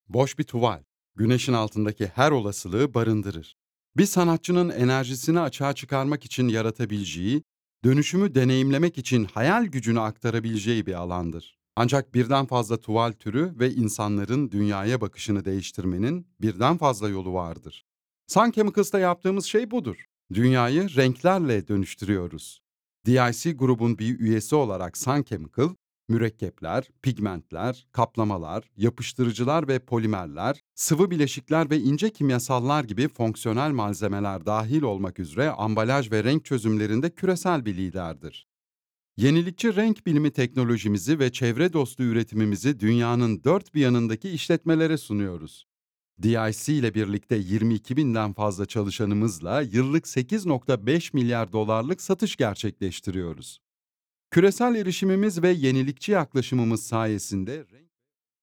Boş bir tuval, güneşin altındaki her olasılığı barındırır. Bir sanatçının enerjisini açığa çıkarmak için yaratabileceği, dönüşümü deneyimlemek için hayal gücünü aktarabileceği bir alandır. Ancak birden fazla tuval türü ve insanların dünyaya bakışını değiştirmenin birden fazla yolu vardır. Sun Chemicals'ta yaptığımız şey budur. Dünyayı renklerle dönüştürüyoruz. DIC grubun bir üyesi olarak Sun Chemical, mürekkepler, pigmentler, kaplamalar, yapıştırıcılar ve polimerler, sıvı bileşikler ve ince kimyasallar gibi fonksiyonel malzemeler dahil olmak üzere ambalaj ve renk çözümlerinde küresel bir liderdir. Yenilikçi renk bilimi teknolojimizi ve çevre dostu üretimimizi dünyanın dört bir yanındaki işletmelere sunuyoruz. DIC ile birlikte 22 binden fazla çalışanımızla yıllık 8,5 milyar dolarlık satış gerçekleştiriyoruz. Küresel erişimimiz ve yenilikçi yaklaşımımız sayesinde